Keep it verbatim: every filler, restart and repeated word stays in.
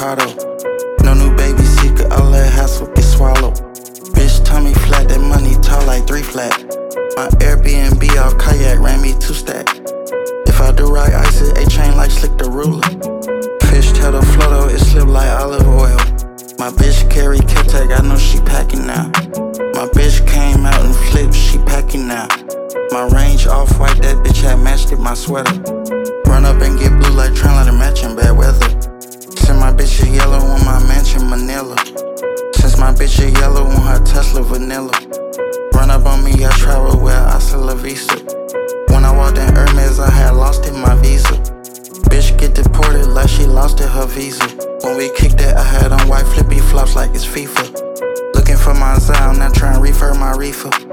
avocado. No new baby secret, all that hassle get swallowed. Bitch tummy flat, that money tall like three flat. My Airbnb off kayak ran me two stack. If I do right, ice it, A-chain like Slick the Ruler. Fish tail the flow though, it slip like olive oil. My bitch carry K-Tag, I know she packing now. My bitch came out and flipped, she packing now. My range off-white, that bitch had matched it, my sweater. Run up and get blue like Trendline and matching bad weather. Send my bitch a yellow on my mansion Manila. Since my bitch a yellow on her Tesla vanilla. Run up on me, I travel with Hasta La Vista. When I walked in Hermes, I had lost it, my visa. Bitch get deported like she lost it, her visa. When we kicked it, I had on white flippy flops like it's FIFA. Looking for my Zion, now trying to reefer my reefer.